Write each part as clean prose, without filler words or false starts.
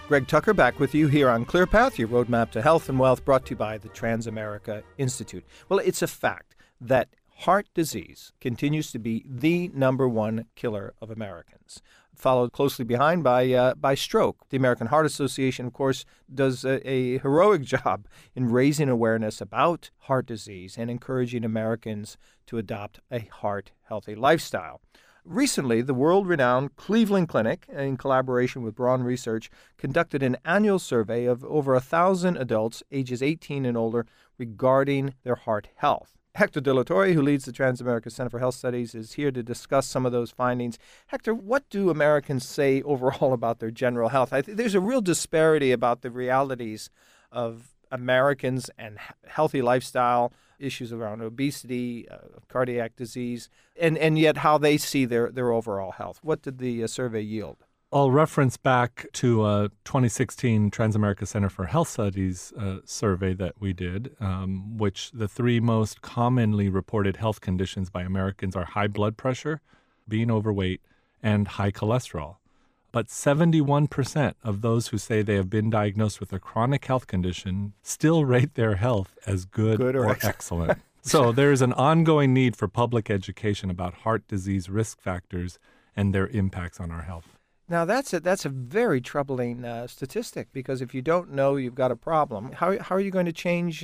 Greg Tucker back with you here on ClearPath, your roadmap to health and wealth, brought to you by the Transamerica Institute. Well, it's a fact that heart disease continues to be the number one killer of Americans, followed closely behind by stroke. The American Heart Association, of course, does a heroic job in raising awareness about heart disease and encouraging Americans to adopt a heart-healthy lifestyle. Recently, the world-renowned Cleveland Clinic, in collaboration with Braun Research, conducted an annual survey of over 1,000 adults ages 18 and older regarding their heart health. Hector De La Torre, who leads the Transamerica Center for Health Studies, is here to discuss some of those findings. Hector, what do Americans say overall about their general health? There's a real disparity about the realities of Americans and healthy lifestyle, issues around obesity, cardiac disease, and yet how they see their overall health. What did the survey yield? I'll reference back to a 2016 Transamerica Center for Health Studies survey that we did, which the three most commonly reported health conditions by Americans are high blood pressure, being overweight, and high cholesterol. But 71% of those who say they have been diagnosed with a chronic health condition still rate their health as good or excellent. So there is an ongoing need for public education about heart disease risk factors and their impacts on our health. Now, that's a very troubling statistic, because if you don't know you've got a problem, how are you going to change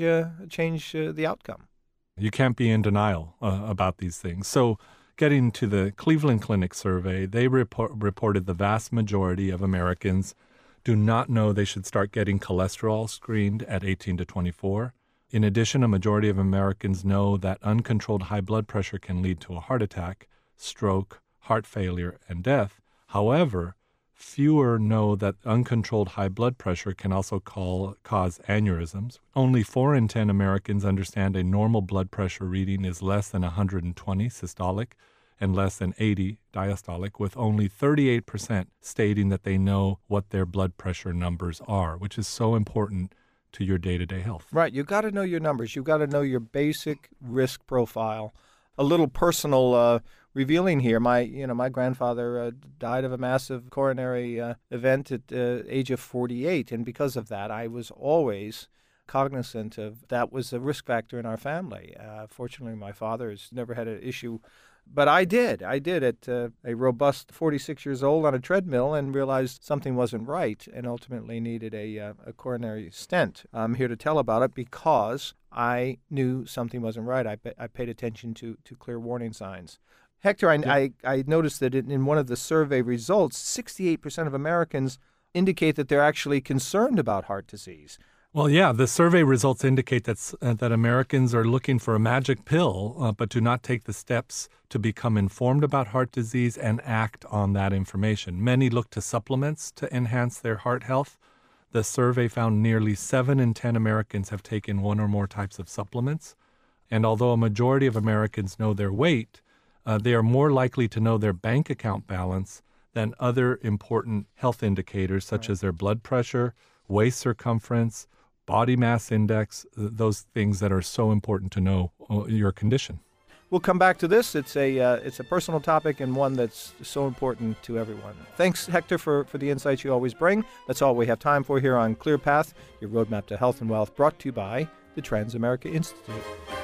the outcome? You can't be in denial about these things. So getting to the Cleveland Clinic survey, they reported the vast majority of Americans do not know they should start getting cholesterol screened at 18 to 24. In addition, a majority of Americans know that uncontrolled high blood pressure can lead to a heart attack, stroke, heart failure, and death. However, fewer know that uncontrolled high blood pressure can also cause aneurysms. Only 4 in 10 Americans understand a normal blood pressure reading is less than 120 systolic and less than 80 diastolic, with only 38% stating that they know what their blood pressure numbers are, which is so important to your day-to-day health. Right. You've got to know your numbers. You've got to know your basic risk profile. A little personal revealing here. My grandfather died of a massive coronary event at the age of 48, and because of that, I was always cognizant of that was a risk factor in our family. Fortunately, my father has never had an issue, but I did at a robust 46 years old on a treadmill, and realized something wasn't right, and ultimately needed a coronary stent. I'm here to tell about it because I knew something wasn't right. I paid attention to clear warning signs. Hector, I noticed that in one of the survey results, 68% of Americans indicate that they're actually concerned about heart disease. Well, yeah, the survey results indicate that Americans are looking for a magic pill, but do not take the steps to become informed about heart disease and act on that information. Many look to supplements to enhance their heart health. The survey found nearly 7 in 10 Americans have taken one or more types of supplements. And although a majority of Americans know their weight, they are more likely to know their bank account balance than other important health indicators such as their blood pressure, waist circumference, body mass index, those things that are so important to know your condition. We'll come back to this. It's a personal topic and one that's so important to everyone. Thanks, Hector, for the insights you always bring. That's all we have time for here on ClearPath, your roadmap to health and wealth, brought to you by the Transamerica Institute.